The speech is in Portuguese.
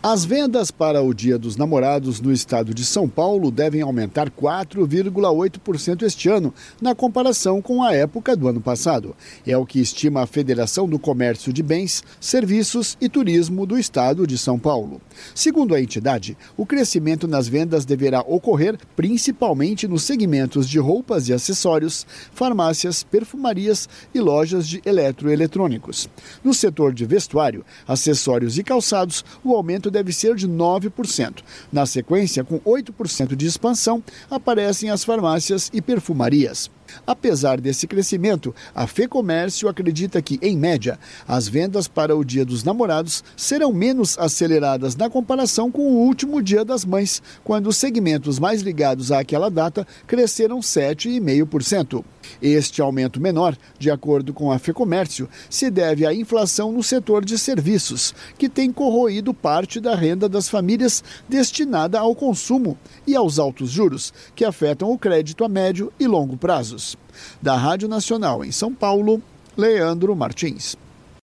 As vendas para o Dia dos Namorados no estado de São Paulo devem aumentar 4,8% este ano, na comparação com a época do ano passado. É o que estima a Federação do Comércio de Bens, Serviços e Turismo do estado de São Paulo. Segundo a entidade, o crescimento nas vendas deverá ocorrer principalmente nos segmentos de roupas e acessórios, farmácias, perfumarias e lojas de eletroeletrônicos. No setor de vestuário, acessórios e calçados, o aumento deve ser de 9%. Na sequência, com 8% de expansão, aparecem as farmácias e perfumarias. Apesar desse crescimento, a FEComércio acredita que, em média, as vendas para o Dia dos Namorados serão menos aceleradas na comparação com o último Dia das Mães, quando os segmentos mais ligados àquela data cresceram 7,5%. Este aumento menor, de acordo com a FEComércio, se deve à inflação no setor de serviços, que tem corroído parte da renda das famílias destinada ao consumo, e aos altos juros, que afetam o crédito a médio e longo prazos. Da Rádio Nacional em São Paulo, Leandro Martins.